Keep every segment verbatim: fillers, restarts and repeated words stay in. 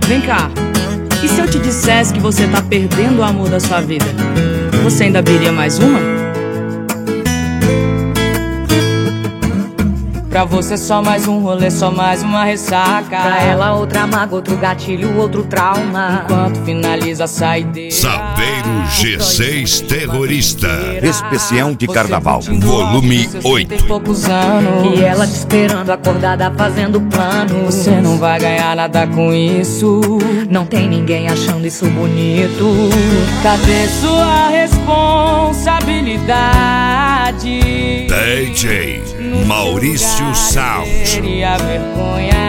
Vem cá, e se eu te dissesse que você tá perdendo o amor da sua vida? Você ainda abriria mais uma? Pra você só mais um rolê, só mais uma ressaca. Pra ela outra mágoa, outro gatilho, outro trauma. Enquanto finaliza a saideira. Saveiro G seis Terrorista. Especial de Carnaval, volume oito. E ela te esperando acordada fazendo plano. Você não vai ganhar nada com isso. Não tem ninguém achando isso bonito. Cadê sua responsabilidade? D J Maurício Sound. Teria vergonha.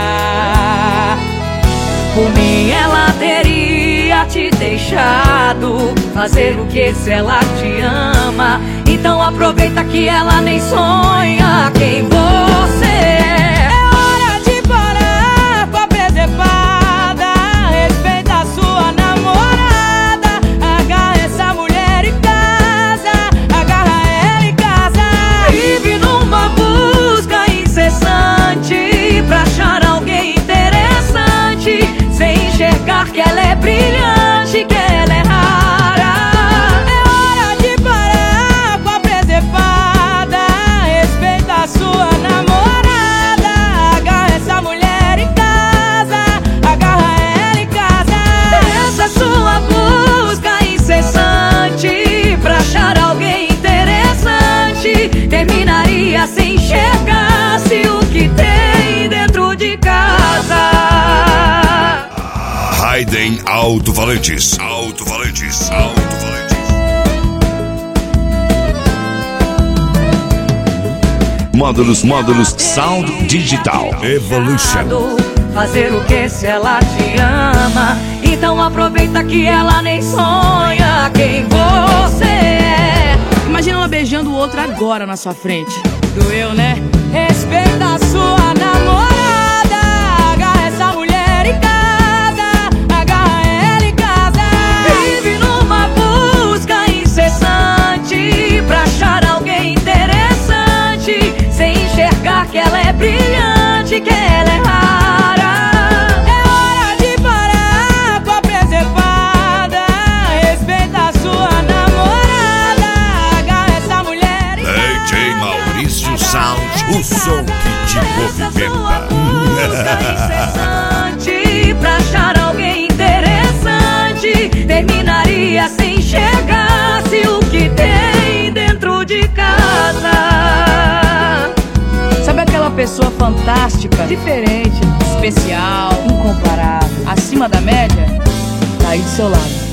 Por mim ela teria te deixado fazer o que se ela te ama. Então aproveita que ela nem sonha quem você é. É hora de parar com a presepada. Respeita a sua namorada. Agarra essa mulher em casa. Agarra ela em casa. Vive numa busca incessante pra achar alguém interessante, sem enxergar que ela é brilhante, que ela é rara. É hora de parar com a presepada. Respeita a sua namorada. Agarra essa mulher em casa. Agarra ela em casa. Essa sua busca incessante pra achar alguém interessante terminaria sem enxergar-se o que tem dentro de casa. Raiden Alto-Falantes. Alto-Falantes. Alto-Falantes. Módulos, módulos Sound Digital Evolution. Fazer o que se ela te ama? Então aproveita que ela nem sonha quem você é. Imagina ela beijando o outro agora na sua frente. Doeu, né? Respeita a sua namorada. Agarra essa mulher em casa. Agarra ela em casa. Vive numa busca incessante pra achar alguém interessante, sem enxergar que ela é brilhante, que ela é rara. É hora de parar com a presepada. Respeita a sua namorada. Agarra essa mulher em D J Maurício Sound. O som que te movimenta. Incessante pra achar alguém interessante terminaria sem enxergar-se o que tem dentro de casa. Sabe aquela pessoa fantástica, diferente, especial, incomparável, acima da média? Tá aí do seu lado.